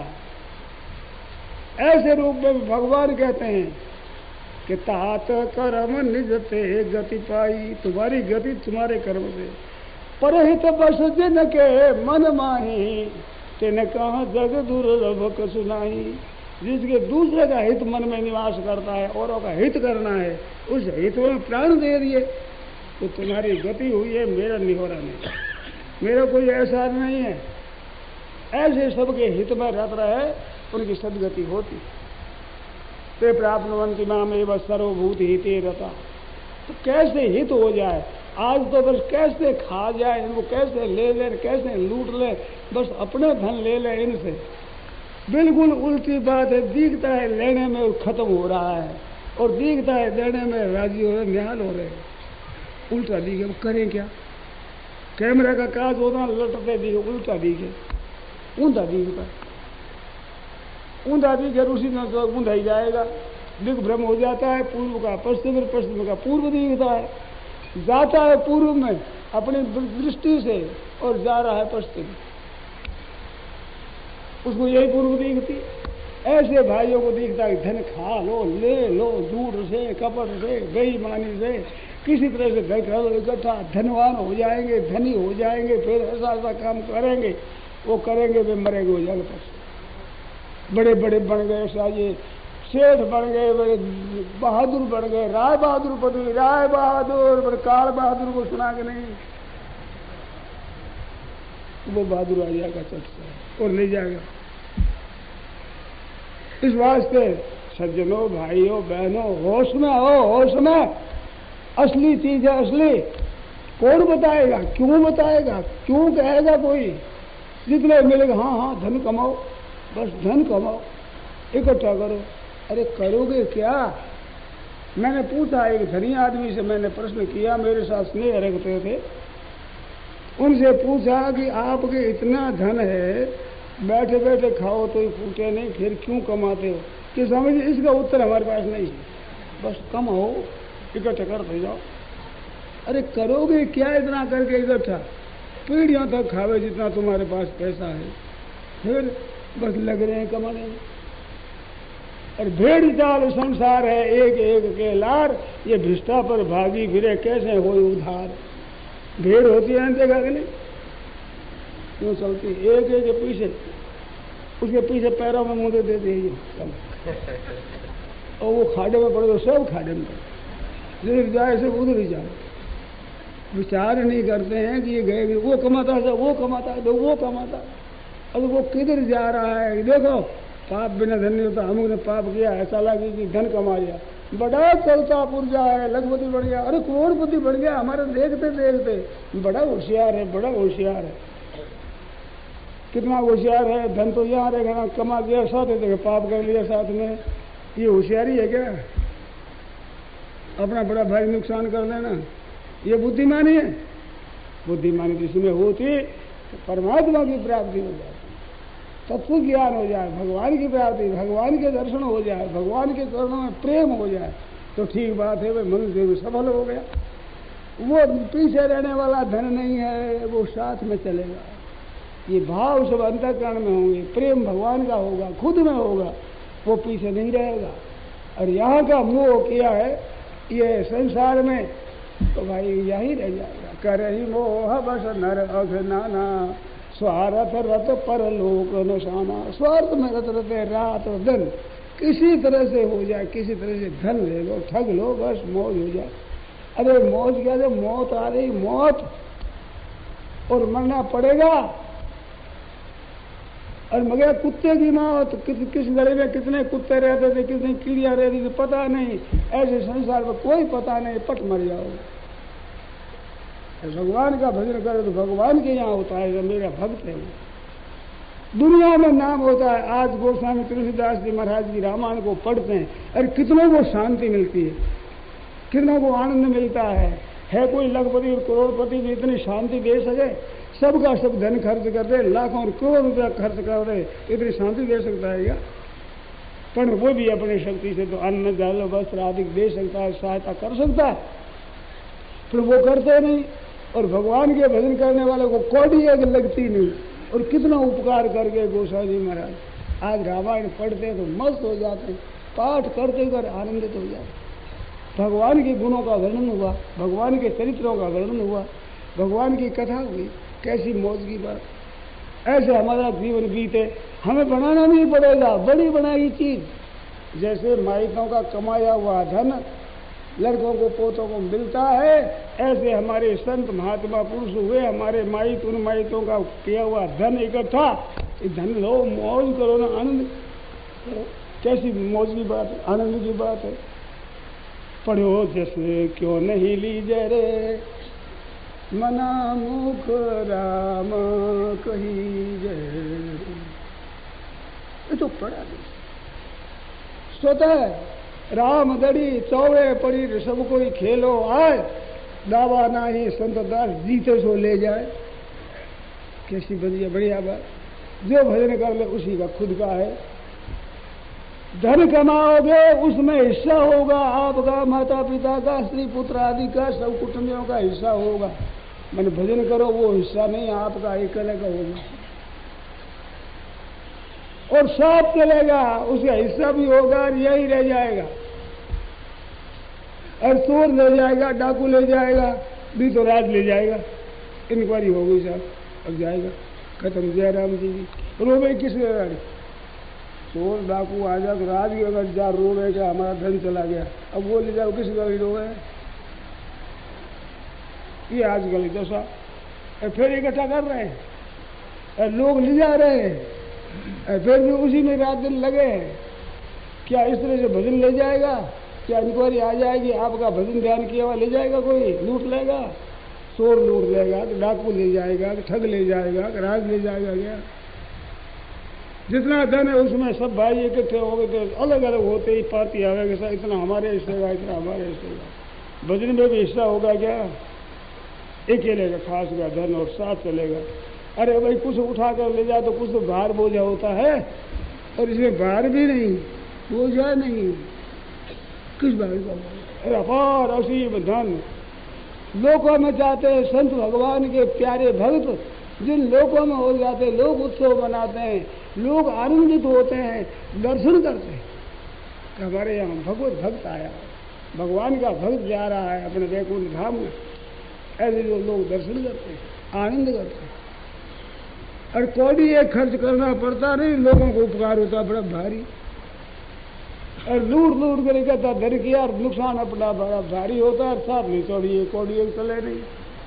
ऐसे रूप में भगवान कहते हैं कि तात कर्म निजते गति पाई, तुम्हारी गति तुम्हारे कर्म से। परहित बस जिन के मन माही, तेने कहा जग दुर्लभ कसु नाही। जिसके दूसरे का हित मन में निवास करता है, औरों का हित करना है, उस हित में प्राण दे दिए तो तुम्हारी गति हुई है, मेरा निहोरा नहीं, मेरा कोई एहसास नहीं है। ऐसे सबके हित में रत रहे, उनकी सदगति होती। ते प्राप्नुवन्ति माम एव सर्वभूत हिते रता। तो कैसे हित हो जाए, आज तो बस कैसे खा जाए, इनको कैसे ले ले, कैसे लूट ले, बस अपने धन ले ले इनसे। बिल्कुल उल्टी बात है। दिखता है लेने में खत्म हो रहा है और दिखता है देने में राजी हो रहे, निहाल हो रहे, उल्टा दिखे। करें क्या? कैमरा का काज होता लटते दिखे, उल्टा दिखे, ऊंधा दिखता है, ऊंधा दिखे उसी में तो ऊंधा ही जाएगा। दिग्भ्रम हो जाता है, पूर्व का पश्चिम, पश्चिम का पूर्व दिखता है, जाता है पूर्व में अपनी दृष्टि से और जा रहा है पश्चिम, उसको यही पूर्व दिखती। ऐसे भाइयों को दिखता है धन खा लो, ले लो, झूठ से, कपट से, बेईमानी से, किसी तरह से धन खा लो, इकट्ठा धनवान हो जाएंगे, धनी हो जाएंगे, फिर ऐसा ऐसा काम करेंगे, वो करेंगे वे मरेंगे हो जाएंगे। पर बड़े बड़े बन गए, साजे सेठ बन गए, बड़े बहादुर बन गए, राय बहादुर पदवी, राय बहादुर, बड़े काल बहादुर को सुना के नहीं, वो बहादुर आ जाएगा चट से और ले जाएगा। इस वास्ते सज्जनों, भाइयों, बहनों, होश में हो, होश में। असली चीज है असली। कौन बताएगा? क्यों बताएगा? क्यों कहेगा कोई? जितने मिलेगा, हाँ हाँ धन कमाओ, बस धन कमाओ, इकट्ठा करो। अरे करोगे क्या? मैंने पूछा एक धनी आदमी से, मैंने प्रश्न किया, मेरे साथ स्नेह रखते थे, उनसे पूछा कि आपके इतना धन है, बैठे बैठे खाओ तो ही फूटे नहीं, फिर क्यों कमाते हो? कि समझ, इसका उत्तर हमारे पास नहीं है, बस कमाओ, इकट्ठा करते जाओ। अरे करोगे क्या इतना करके इकट्ठा? पीढ़ियों तक खावे जितना तुम्हारे पास पैसा है, फिर बस लग रहे हैं कमाने में। और भेड़ चाल संसार है एक एक के लार, ये भ्रष्टा पर भागी फिरे कैसे हो उधार। भेड़ होती है देखा कि नहीं, क्यों चलती एक एक के पीछे, उसके पीछे पैरों में मुंह देती है सब, और वो खाड़े में पड़े तो सब खाड़े में पड़े, जिधर जाए सब उधर ही जाए। विचार नहीं करते हैं कि ये गए वो कमाता है वो कमाता है तो वो कमाता है, अब वो किधर जा रहा है। देखो पाप बिना धन नहीं होता, हम ने पाप किया ऐसा लगे कि धन कमा लिया, बड़ा चलता पुरजा है, लखपति बन गया, अरे करोड़पति बन गया हमारे देखते देखते, बड़ा होशियार है बड़ा होशियार है। कितना होशियार है, धन तो यहाँ रहेगा, कमा गया साथ देखो पाप कर लिया साथ में, ये होशियारी है क्या? अपना बड़ा भाई नुकसान कर देना, ये बुद्धिमानी है? बुद्धिमानी जिसमें होती तो परमात्मा की प्राप्ति हो जाती, तत्व ज्ञान हो जाए, भगवान की प्राप्ति, भगवान के दर्शन हो जाए, भगवान के चरणों में प्रेम हो जाए तो ठीक बात है, भाई मनुष्य भी सफल हो गया। वो पीछे रहने वाला धन नहीं है, वो साथ में चलेगा। ये भाव सब अंतःकरण में होंगे, प्रेम भगवान का होगा, खुद में होगा, वो पीछे नहीं रहेगा। और यहाँ का मोह किया है ये संसार में तो भाई यही रह जाएगा। करही मोह बस नर अघनाना, स्वार्थ रत परलोक नशाना। स्वार्थ में रत रहते रात और दिन, किसी तरह से हो जाए, किसी तरह से धन ले लो, ठग लो, बस मौज हो जाए। अरे मौज क्या है, मौत आ रही, मौत और मरना पड़ेगा। और मगर कुत्ते की मौत, किस किस गले में कितने कुत्ते रहते थे, कितनी कीड़ियां रहती थी पता नहीं, ऐसे संसार में कोई पता नहीं, पट मर जाओगे। भगवान का भजन करो तो भगवान के यहाँ होता है, मेरा भक्त है वो। दुनिया में नाम होता है। आज गोस्वामी तुलसीदास जी महाराज की रामायण को पढ़ते हैं, अरे कितनों को शांति मिलती है, कितनों को आनंद मिलता है। है कोई लखपति और करोड़पति भी इतनी शांति दे सके? सबका सब धन खर्च कर दे, लाखों और करोड़ रुपया खर्च कर दे, इतनी शांति दे सकता है क्या? पर वो भी अपनी शक्ति से तो अन्न जल वस्त्र आदि दे सकता है, सहायता कर सकता है, पर वो करते नहीं। और भगवान के भजन करने वाले को कौड़ी एक लगती नहीं। और कितना उपकार करके गोसाई जी महाराज आज रामायण पढ़ते तो मस्त हो जाते, पाठ करते कर आनंदित हो जाते। भगवान के गुणों का वर्णन हुआ, भगवान के चरित्रों का वर्णन हुआ, भगवान की कथा हुई, कैसी मौज की बात। ऐसे हमारा जीवन बीते, हमें बनाना नहीं पड़ेगा, बड़ी बनाई चीज। जैसे माइकों का कमाया हुआ धन लड़कों को पोतों को मिलता है, ऐसे हमारे संत महात्मा पुरुष हुए, हमारे माइत उन माइतों का किया हुआ धन इकट्ठा, धन लो, मौज करो ना, आनंद। कैसी मौज की बात है, आनंद की बात है। पढ़ो जैसे क्यों नहीं लीजे रे, मना मुख राम कही जय। ये तो पढ़ा नहीं स्वतः राम दड़ी चौड़े पड़ी सब कोई खेलो आए, दावा नाही संत दास जीते सो ले जाए। कैसी बढ़िया बढ़िया बात। जो भजन कर ले उसी का खुद का है। धन कमाओगे उसमें हिस्सा होगा आपका, माता पिता का, स्त्री पुत्र आदि का, सब कुटुंबियों का हिस्सा होगा। मैंने भजन करो वो हिस्सा नहीं आपका, अकेले का होगा। और साथ चलेगा उसका हिस्सा भी होगा और यही रह जाएगा। और चोर ले जाएगा, डाकू ले जाएगा, भी तो राज ले जाएगा। इंक्वायरी हो गई साहब, अब जाएगा खत्म। जयराम जी की रोवे किस गाड़ी, चोर डाकू आ जाए तो राज की अगर जा रोवे क्या हमारा धन चला गया, अब वो ले जाओ किस गाड़ी रोवे। ये आजकल दशा। फिर इकट्ठा कर रहे हैं, लोग ले जा रहे हैं, फिर भी उसी में रात दिन लगे हैं। क्या इस तरह से भजन ले जाएगा? क्या इंक्वायरी आ जाएगी आपका भजन ध्यान किया हुआ ले जाएगा कोई? लूट लेगा, चोर लूट लेगा, डाकू ले जाएगा, ठग ले जाएगा, राज ले जाएगा। क्या जितना धन है उसमें सब भाई इकट्ठे हो गए तो अलग अलग होते ही पार्टी आवेगा, इतना हमारे हिस्से का, इतना हमारे हिस्से का। भजन में भी हिस्सा होगा क्या? अकेले का खास का धन और साथ चलेगा। अरे भाई कुछ उठा कर ले जाए तो कुछ तो भार बोझा होता है, और इसमें भार भी नहीं, बोझा नहीं, किस भार का? अरे अपार असीम धन लोकों में जाते हैं। संत भगवान के प्यारे भक्त जिन लोकों में हो जाते, लोग उत्सव मनाते हैं, लोग आनंदित होते हैं, दर्शन करते हैं। कि हमारे यहाँ भगवत भक्त आया, भगवान का भक्त जा रहा है अपने वैकुंठ धाम में। ऐसे जो लोग दर्शन करते हैं, आनंद करते हैं, और कौड़ी एक खर्च करना पड़ता नहीं, लोगों को उपकार होता बड़ा भारी। और लूट लूट कर कहता धन किया और नुकसान अपना बड़ा भारी होता है, साथ नहीं चौड़ी कौड़ी एक चले नहीं।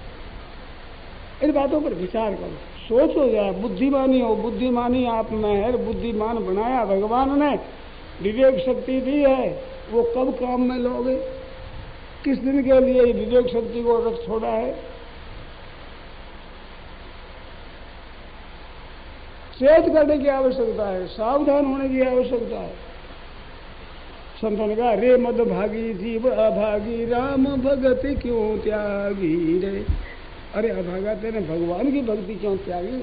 इन बातों पर विचार करो, सोचो जरा, बुद्धिमानी हो, बुद्धिमानी आप में है, बुद्धिमान बनाया भगवान ने, विवेक शक्ति दी है, वो कब काम में लोगे? किस दिन के लिए विवेक शक्ति को रख छोड़ा है? चेत करने की आवश्यकता है, सावधान होने की आवश्यकता है। संतों ने कहा, रे मद भागी जीव अभागी, राम भगति क्यों त्यागी रे। अरे अभागा, तेने भगवान की भक्ति क्यों त्यागी?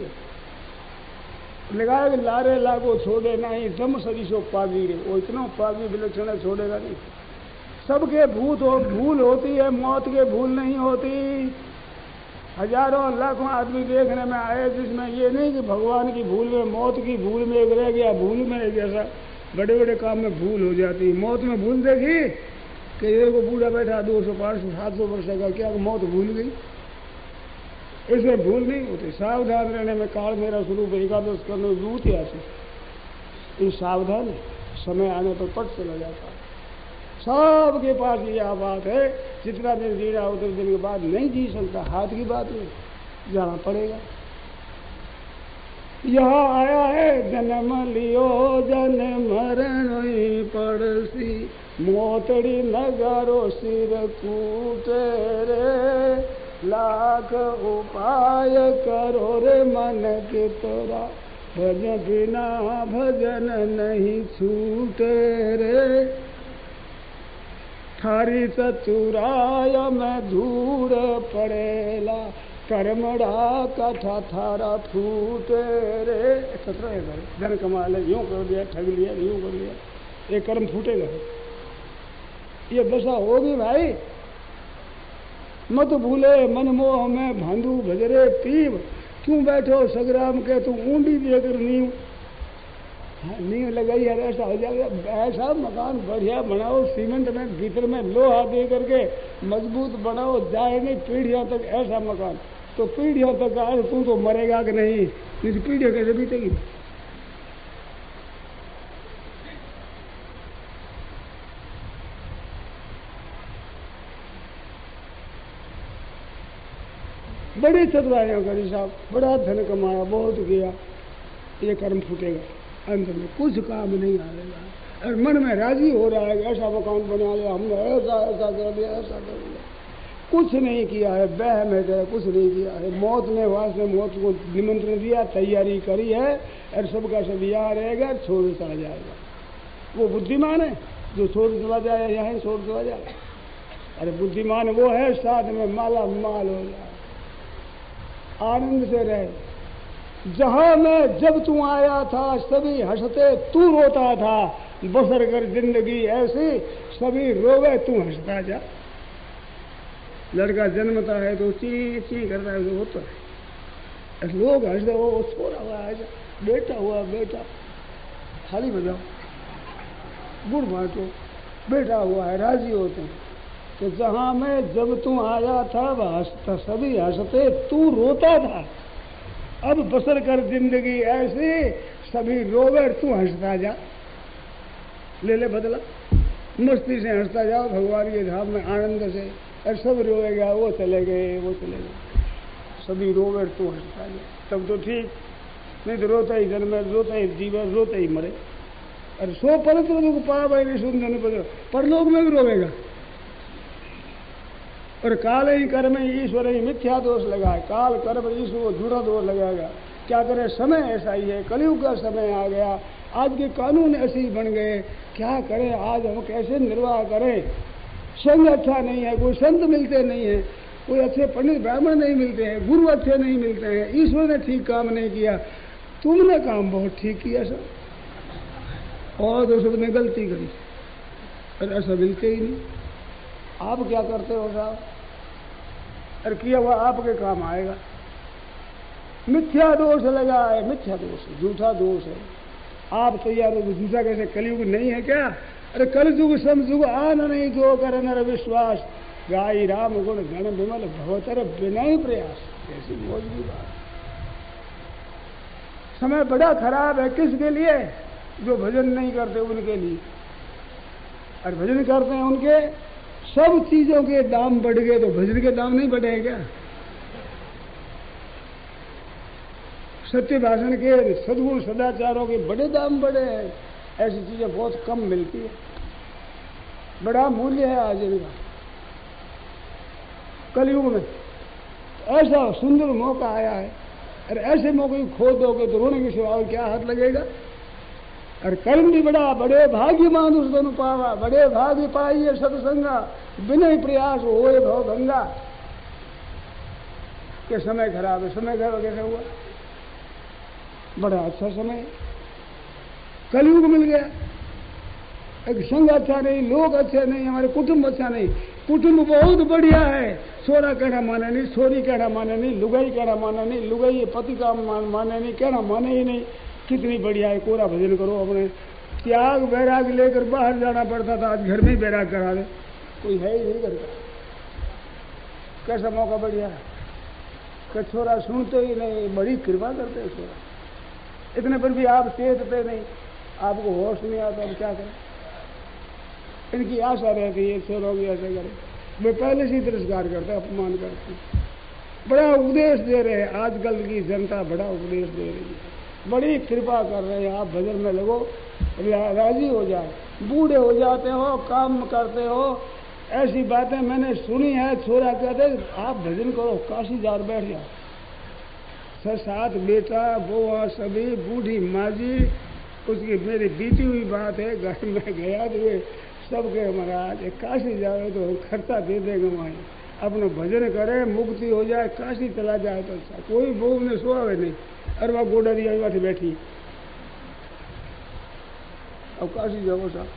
लगा लारे लागो छोड़े नहीं, जम सरीसो पागी रे। वो इतना पागी विलक्षण छोड़ेगा नहीं। सबके भूत हो, भूल होती है, मौत के भूल नहीं होती। हजारों लाखों आदमी देखने में आए, जिसमें ये नहीं कि भगवान की भूल में, मौत की भूल में एक रह गया। भूल में एक ऐसा बड़े बड़े काम में भूल हो जाती। मौत में भूल देखी कि ये को बूढ़ा बैठा दो सौ पाँच सौ सात सौ वर्ष का, क्या मौत भूल गई? इसमें भूल नहीं होती। सावधान रहने में काल मेरा स्वरूप एकादश करने जरूरत है। ऐसे सावधान समय आने पर पट चला जाता है। सबके पास यह बात है, जितना दिन जी रहा उतने दिन के बाद नहीं जी सकता, हाथ की बात नहीं, जाना पड़ेगा। यहाँ आया है जन्म लियो जन मरण पड़सी, मोतड़ी नगारो सिर कूटे रे, लाख उपाय करो रे मन के तोरा, भज बिना भजन नहीं छूटे रे। थारी चतुराय में धूर पड़ेला, कर्मड़ा कथा थारा फूटे रे। सत्रह है धन कमा ले, यूं कर दिया, ठग लिया, यूं कर लिया, ये कर्म फूटेगा। ये दशा होगी भाई। मत भूले मन मोह में भांडू भजरे पीव, क्यों बैठो सगराम के तू ऊंडी देकर नींव। नींव लगाई यार, ऐसा हो जाएगा। ऐसा मकान बढ़िया बनाओ, सीमेंट में भीतर में लोहा दे करके मजबूत बनाओ, जाए नहीं पीढ़ियों तक ऐसा मकान। तो पीढ़ियों तक आज तू तो मरेगा कि नहीं, नहीं पीढ़ियों कैसे बीतेगी? बड़ी चतुराइयां करी साहब, बड़ा धन कमाया, बहुत किया, ये कर्म फूटेगा। अंत में कुछ काम नहीं आएगा। और मन में राजी हो रहा है, ऐसा मकान बना लिया हमने, ऐसा ऐसा कर दिया, ऐसा कर दिया, कुछ नहीं किया है, बह में गए, कुछ नहीं किया है। मौत ने वास्ते मौत को निमंत्रण दिया, तैयारी करी है, और सबका सब यहाँ रहेगा, छोड़ चला जाएगा। वो बुद्धिमान है जो छोड़ चला जाए, यहाँ छोड़ चला जाए। अरे बुद्धिमान वो है साथ में माला माल हो जाए, आनंद से रहे। जहां में जब तू आया था सभी हंसते, तू रोता था, बसर कर जिंदगी ऐसी, सभी रोवे तू हंसता जा। लड़का जन्मता है तो ची ची करता है, तो होता है। लोग हंसते, वो छोड़ा हुआ है, बेटा हुआ बेटा, थाली बजाओ, गुड़ बांटो, बेटा हुआ है, राजी होते हैं। तो जहां में जब तू आया था वह हंसता, सभी हंसते, तू रोता था। अब बसर कर जिंदगी ऐसी, सभी रोवे तू हंसता जा। ले ले बदला, मस्ती से हंसता जाओ भगवान के धाम में आनंद से। और सब रोएगा, वो चले गए, वो चले गए, सभी रोवे तू हंसता जा, तब तो ठीक। नहीं तो रोता ही जन्मे, रोता ही जीवे, रोता ही मरे। और सो पर तो पाप है सुंदर, परलोक में भी रोवेगा। और काल ही कर्म ईश्वर ही मिथ्या दोष लगाए, काल कर्म ईश्वर को झूठा दोष लगाएगा। क्या करे, समय ऐसा ही है, कलयुग का समय आ गया, आज के कानून ऐसे ही बन गए। क्या करें, आज हम कैसे निर्वाह करें? संग अच्छा नहीं है, कोई संत मिलते नहीं है, कोई अच्छे पंडित ब्राह्मण नहीं मिलते हैं, गुरु अच्छे नहीं मिलते हैं, ईश्वर ने ठीक काम नहीं किया, तुमने काम बहुत ठीक किया सर, और तो सबने गलती करी, और ऐसा मिलते ही नहीं। आप क्या करते हो साहब? और किया हुआ आपके काम आएगा। मिथ्या दोष लगा है, मिथ्या दोष, झूठा दोष है। आप तैयार हो, झूठा कैसे? कलयुग नहीं है क्या? अरे कल जुग सम जुग आन नहीं जो कर नर विश्वास, गाई राम गुण गण विमल भवतर बिना ही प्रयास। ऐसी मौज की बात। समय बड़ा खराब है किसके लिए? जो भजन नहीं करते उनके लिए। और भजन करते हैं उनके सब चीजों के दाम बढ़ गए, तो भजन के दाम नहीं बढ़े क्या? सत्य भाषण के, सद्गुण सदाचारों के बड़े दाम बढ़े हैं। ऐसी चीजें बहुत कम मिलती है, बड़ा मूल्य है आज इनका कलयुग में। ऐसा सुंदर मौका आया है, और ऐसे मौके खो दोगे तो रोने के सिवा और क्या हाथ लगेगा? और कर्म भी बड़ा, बड़े भाग्य मानुष दोनों पावा, बड़े भाग्य पाइए सत्संगा, बिना ही प्रयास होए भव भंगा। के समय खराब है। समय खराब कैसे हुआ? बड़ा अच्छा समय, कलयुग मिल गया। एक संग अच्छा नहीं, लोग अच्छे नहीं, हमारे कुटुंब अच्छा नहीं। कुटुंब बहुत बढ़िया है, छोरा कहना माने नहीं, छोरी कहना माने नहीं, लुगाई कहना माने नहीं, लुगाई पति का माने नहीं, कहना माने ही नहीं। कितनी बढ़िया है, कोरा भजन करो। अपने त्याग बैराग लेकर बाहर जाना पड़ता था, आज घर में ही बैराग करा दे, कोई है ही नहीं करता। कैसा मौका बढ़िया है कि छोरा सुनते ही नहीं, बड़ी कृपा करते हैं छोरा। इतने पर भी आप चेतते नहीं, आपको होश नहीं आता, अब क्या करें? इनकी आशा रहती है छोरों की ऐसे करें, वे पहले से ही तिरस्कार करते, अपमान करते। बड़ा उपदेश दे रहे हैं आजकल की जनता, बड़ा उपदेश दे रही है, बड़ी कृपा कर रहे हैं। आप भजन में लगो, राजी हो जाए। बूढ़े हो जाते हो, काम करते हो, ऐसी बातें मैंने सुनी है। छोरा कहते आप भजन करो, काशी जार बैठ जाओ। छह सात बेटा बुआ सभी, बूढ़ी माजी, उसकी मेरी बीती हुई बात है। घर में गया तो वे सब के महाराज काशी जाओ तो खर्चा दे देंगे, वहाँ अपना भजन करे, मुक्ति हो जाए, काशी चला जाए तो अच्छा। कोई बहू ने सोवे नहीं, अरे वह गोडा दिया वहाँ से बैठी, अब काशी जाओ साहब।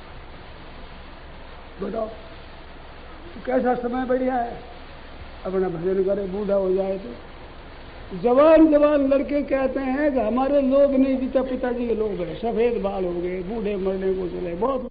बताओ कैसा समय बढ़िया है, अपना भजन करे, बूढ़ा हो जाए तो। जवान जवान लड़के कहते हैं कि हमारे लोग नहीं जीता, पिताजी के लोग हैं, सफेद बाल हो गए, बूढ़े मरने को चले। बहुत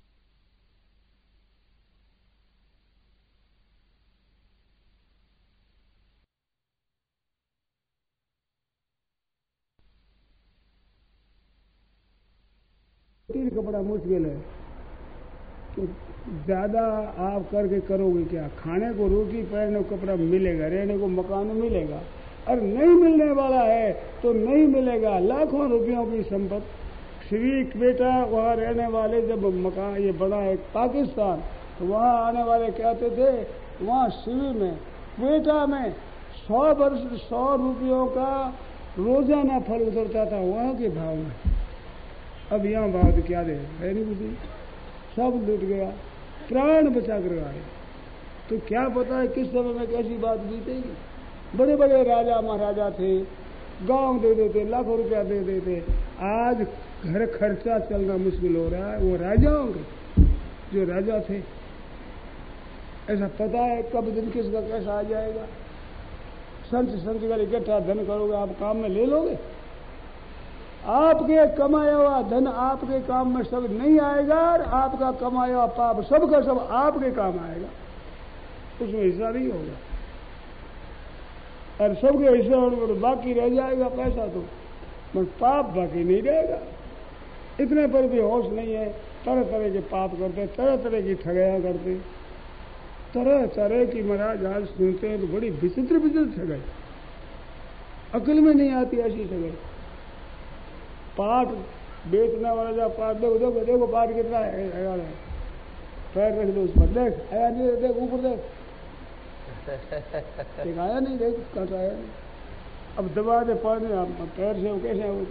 का बड़ा मुश्किल है कि ज्यादा आप करके करोगे क्या? खाने को रोटी, पहनने को कपड़ा मिलेगा, रहने को मकान मिलेगा, और नहीं मिलने वाला है तो नहीं मिलेगा। लाखों रुपयों की संपत्ति। श्री बेटा वहाँ रहने वाले, जब मकान ये बना है पाकिस्तान, तो वहाँ आने वाले कहते थे वहाँ शिविर में बेटा में सौ वर्ष सौ रुपयों का रोजाना फल उतरता था वहाँ के भाव में। अब यहाँ भाव तो क्या दे, है नहीं कुछ, सब लूट गया, प्राण बचा कर आए। तो क्या पता है किस समय में कैसी बात बीतेगी। बड़े बड़े राजा महाराजा थे, गांव दे देते, लाखों रुपया दे देते। आज घर खर्चा चलना मुश्किल हो रहा है, वो राजाओं के जो राजा थे। ऐसा पता है कब दिन किसका कैसा आ जाएगा। संत संत का इकट्ठा धन करोगे, आप काम में ले लोगे। आपके कमाया हुआ धन आपके काम में सब नहीं आएगा, और आपका कमाया हुआ पाप सबका सब आपके काम आएगा, उसमें हिस्सा नहीं होगा। और सबके हिस्से और बाकी रह जाएगा पैसा, तो मगर पाप बाकी नहीं रहेगा। इतने पर भी होश नहीं है, तरह तरह के पाप करते, तरह तरह की ठगैयां करते, तरह तरह की महाराज आज सुनते हैं तो बड़ी विचित्र विचित्र ठगाई, अकल में नहीं आती ऐसी ठगाई। पाठ बेचने वाला जब पाठ देखो देखो देखो पाठ कितना है, पैर रख दो उस पर, देख आया नहीं, देख ऊपर देख, एक आया नहीं, देख कट आया नहीं। अब दबा दे पढ़ने, आप पैर से वो कैसे वो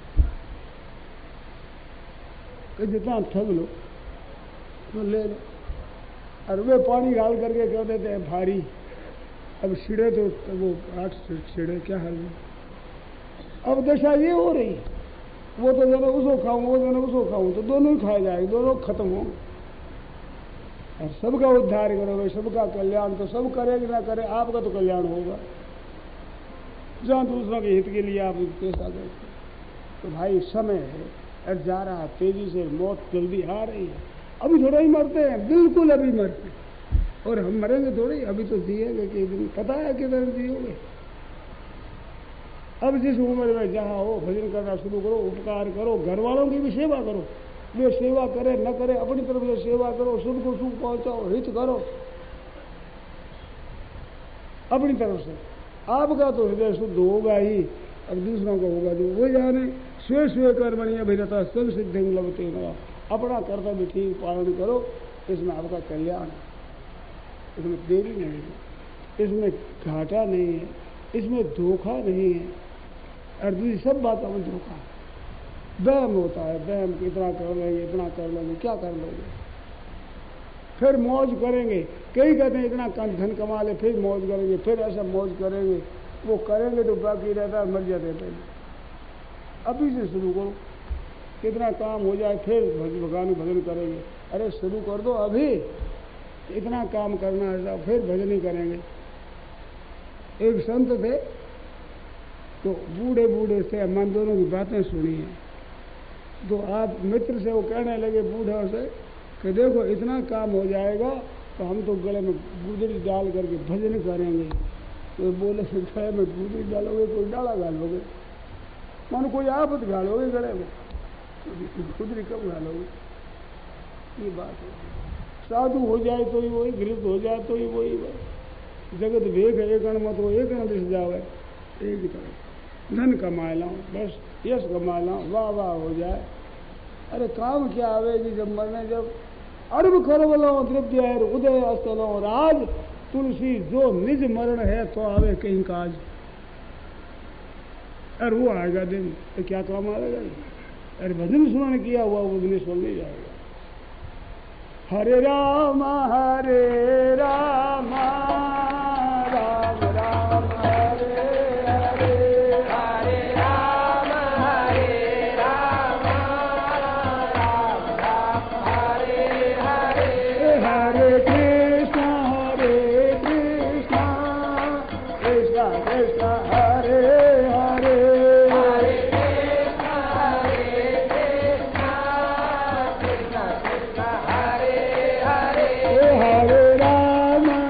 तो जितना ठग लो तो ले लो। और वे पानी डाल करके कह देते हैं भारी, अब छिड़े तो, तो वो आठ छिड़े क्या हाल है। अब दशा ये हो रही, वो तो जरा उसको खाऊं, वो जरा उसको खाऊं, तो दोनों ही खाए जाएंगे, दोनों खत्म होंगे। और सबका उद्धार करोगे, सबका कल्याण, तो सब करेंगे ना करे, आपका तो कल्याण होगा। जहाँ दूसरों के हित के लिए आप पेश आ गए तो भाई समय है और जा रहा, तेजी से मौत जल्दी आ रही है। अभी थोड़ा ही मरते हैं, बिल्कुल अभी मरते हैं। और हम मरेंगे थोड़ी, अभी तो जिएंगे कि दिन, पता है किधर जियोगे। अब जिस उम्र में जहाँ हो भजन करना शुरू करो, उपकार करो, घर वालों की भी सेवा करो। वे सेवा करे न करे, अपनी तरफ से सेवा करो, सुख को सुख पहुंचाओ, हित करो अपनी तरफ से। आपका तो हृदय शुद्ध होगा ही, अब दूसरों का होगा जो वो जाने। स्वे स्वे कर्मणि अभिरता सब सिद्धि लभते न। अपना कर्तव्य ठीक पालन करो, इसमें आपका कल्याण है, इसमें देरी नहीं है, इसमें घाटा नहीं है, इसमें धोखा नहीं है। और दूसरी सब बातों में धोखा है, वहम होता है। वहम इतना कर लेंगे, इतना कर लेंगे, क्या कर लोगे, फिर मौज करेंगे। कई कहते हैं इतना धन कमा ले फिर मौज करेंगे, फिर ऐसा मौज करेंगे। वो करेंगे तो बाकी रहता है, मर जाते पहले। अभी से शुरू करो, कितना काम हो जाए फिर भगवान भजन करेंगे। अरे शुरू कर दो अभी, इतना काम करना है फिर भजन ही करेंगे। एक संत थे तो बूढ़े बूढ़े से मन दोनों की बातें सुनी है, तो आप मित्र से वो कहने लगे बूढ़ों से कि देखो इतना काम हो जाएगा तो हम तो गले में गुदड़ी डाल करके भजन करेंगे। तो बोले गले में गुदड़ी डालोगे, कोई डाला डालोगे, मानो कोई आफत डालोगे गले में, गुदड़ी कब डालोगे, ये बात है। साधु हो जाए तो ही वही, गृहस्थ हो जाए तो ही वही, जगत वेग एक अण मत हो, एक अण दिस जावे, एक ही तरह धन कमा लाऊं, बस यश कमा लाऊं, वाह वाह हो जाए। अरे काम क्या आवेगी जब मरने, जब अरब खरबलो द्रव्य उदय अस्तलो राज तुलसी जो निज मरण है तो आवे कहीं काज। अरे वो आएगा दिन तो क्या काम आएगा। अरे भजन सुनाने किया हुआ वो दिन सुन नहीं जाएगा। हरे राम हरे राम राम राम हरे हरे, हरे राम हरे राम राम राम हरे हरे, हरे कृष्ण हरे कृष्ण कृष्ण कृष्ण हरे हरे, हरे कृष्ण हरे कृष्ण कृष्ण कृष्ण हरे हरे, हरे राम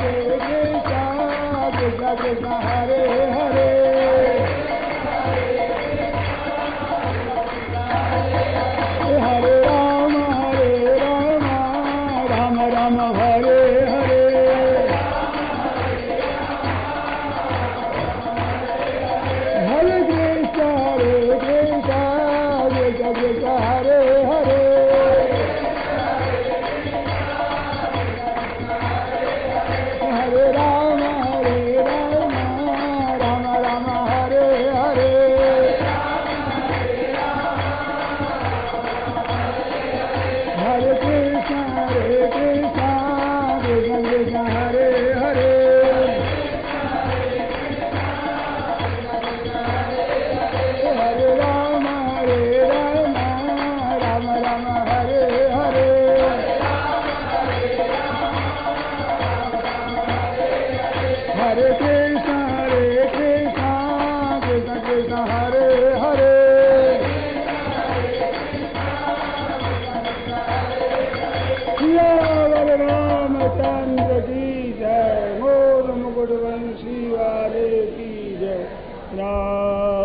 वाले की जय राम।